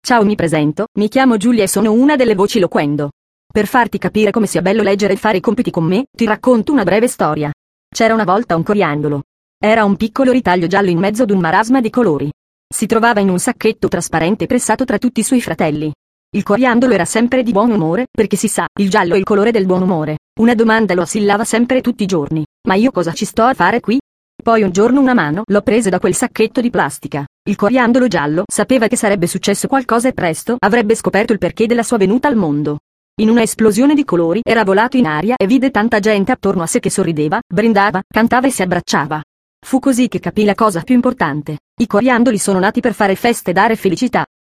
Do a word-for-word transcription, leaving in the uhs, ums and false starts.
Ciao, mi presento, mi chiamo Giulia e sono una delle voci Loquendo. Per farti capire come sia bello leggere e fare i compiti con me, ti racconto una breve storia. C'era una volta un coriandolo. Era un piccolo ritaglio giallo in mezzo ad un marasma di colori. Si trovava in un sacchetto trasparente pressato tra tutti i suoi fratelli. Il coriandolo era sempre di buon umore, perché si sa, il giallo è il colore del buon umore. Una domanda lo assillava sempre tutti i giorni. Ma io cosa ci sto a fare qui? Poi un giorno una mano lo prese da quel sacchetto di plastica. Il coriandolo giallo sapeva che sarebbe successo qualcosa e presto avrebbe scoperto il perché della sua venuta al mondo. In una esplosione di colori era volato in aria e vide tanta gente attorno a sé che sorrideva, brindava, cantava e si abbracciava. Fu così che capì la cosa più importante. I coriandoli sono nati per fare feste e dare felicità.